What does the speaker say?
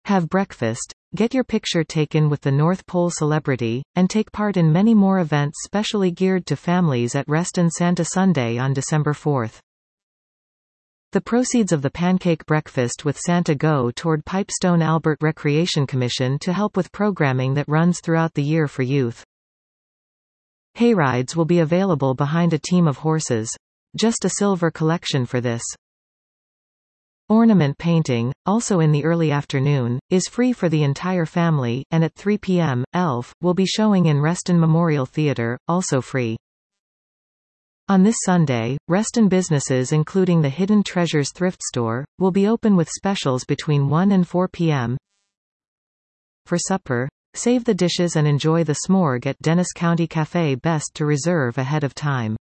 Have breakfast, get your picture taken with the North Pole celebrity, and take part in many more events specially geared to families at Reston Santa Sunday on December 4th. The proceeds of the Pancake Breakfast with Santa go toward Pipestone Albert Recreation Commission to help with programming that runs throughout the year for youth. Hayrides will be available behind a team of horses. Just a silver collection for this. Ornament painting, also in the early afternoon, is free for the entire family, and at 3 p.m., Elf will be showing in Reston Memorial Theatre, also free. On this Sunday, Reston businesses including the Hidden Treasures thrift store, will be open with specials between 1 and 4 p.m. For supper, save the dishes and enjoy the s'morg at Dennis County Cafe. Best to reserve ahead of time.